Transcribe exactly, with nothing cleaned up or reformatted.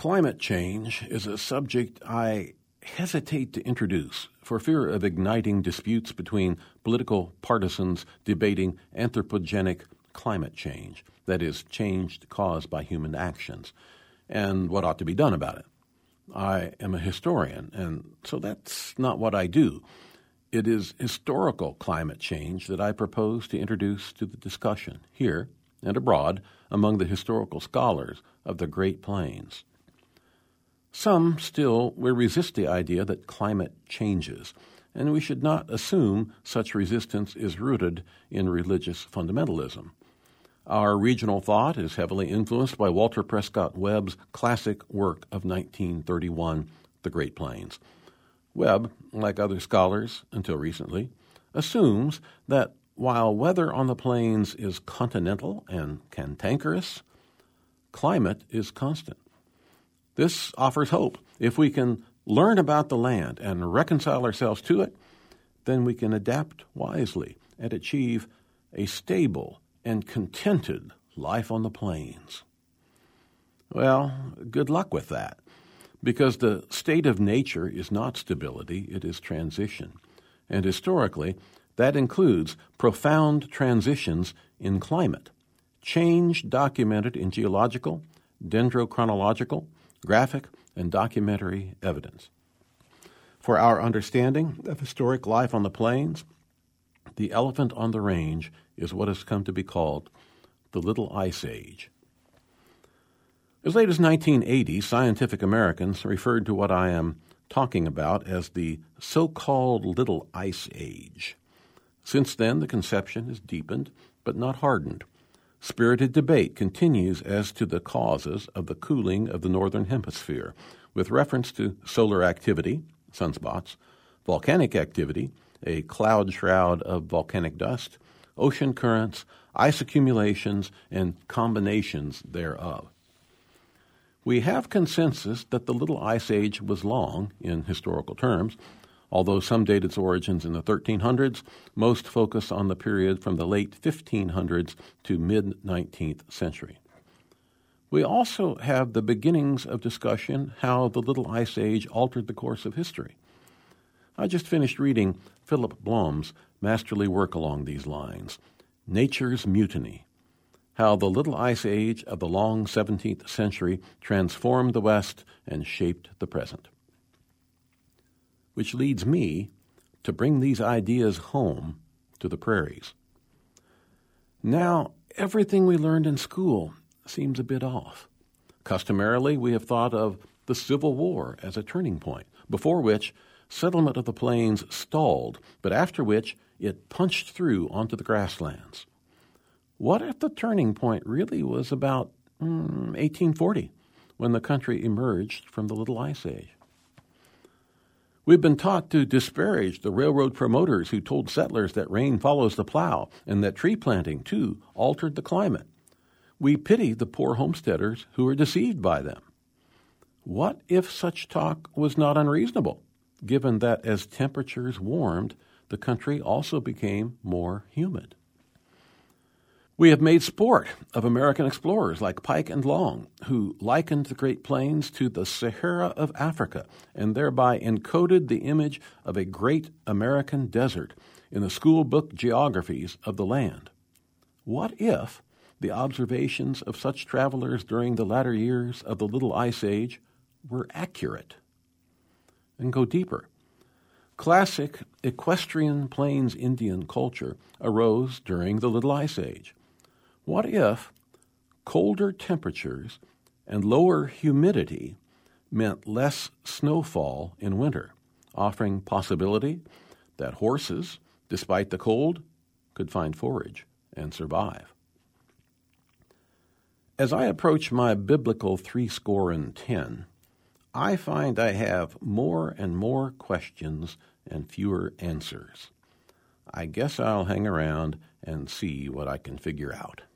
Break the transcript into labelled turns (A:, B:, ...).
A: Climate change is a subject I hesitate to introduce for fear of igniting disputes between political partisans debating anthropogenic climate change, that is, change caused by human actions, and what ought to be done about it. I am a historian, and so that's not what I do. It is historical climate change that I propose to introduce to the discussion here and abroad among the historical scholars of the Great Plains. Some still will resist the idea that climate changes, and we should not assume such resistance is rooted in religious fundamentalism. Our regional thought is heavily influenced by Walter Prescott Webb's classic work of nineteen thirty-one, The Great Plains. Webb, like other scholars until recently, assumes that while weather on the plains is continental and cantankerous, climate is constant. This offers hope. If we can learn about the land and reconcile ourselves to it, then we can adapt wisely and achieve a stable and contented life on the plains. Well, good luck with that, because the state of nature is not stability, it is transition. And historically, that includes profound transitions in climate, change documented in geological, dendrochronological, graphic, and documentary evidence. For our understanding of historic life on the plains, the elephant on the range is what has come to be called the Little Ice Age. As late as nineteen eighty, Scientific Americans referred to what I am talking about as the so-called Little Ice Age. Since then, the conception has deepened, but not hardened. Spirited debate continues as to the causes of the cooling of the northern hemisphere, with reference to solar activity, sunspots, volcanic activity, a cloud shroud of volcanic dust, ocean currents, ice accumulations, and combinations thereof. We have consensus that the Little Ice Age was long, in historical terms, although some date its origins in the thirteen hundreds, most focus on the period from the late fifteen hundreds to mid-nineteenth century. We also have the beginnings of discussion how the Little Ice Age altered the course of history. I just finished reading Philip Blom's masterly work along these lines, Nature's Mutiny, how the Little Ice Age of the long seventeenth century transformed the West and shaped the present. Which leads me to bring these ideas home to the prairies. Now, everything we learned in school seems a bit off. Customarily, we have thought of the Civil War as a turning point, before which settlement of the plains stalled, but after which it punched through onto the grasslands. What if the turning point really was about mm, eighteen forty, when the country emerged from the Little Ice Age? We've been taught to disparage the railroad promoters who told settlers that rain follows the plow and that tree planting, too, altered the climate. We pity the poor homesteaders who are deceived by them. What if such talk was not unreasonable, given that as temperatures warmed, the country also became more humid? We have made sport of American explorers like Pike and Long, who likened the Great Plains to the Sahara of Africa and thereby encoded the image of a great American desert in the school book geographies of the land. What if the observations of such travelers during the latter years of the Little Ice Age were accurate? And go deeper. Classic equestrian Plains Indian culture arose during the Little Ice Age. What if colder temperatures and lower humidity meant less snowfall in winter, offering possibility that horses, despite the cold, could find forage and survive? As I approach my biblical threescore and ten, I find I have more and more questions and fewer answers. I guess I'll hang around and see what I can figure out.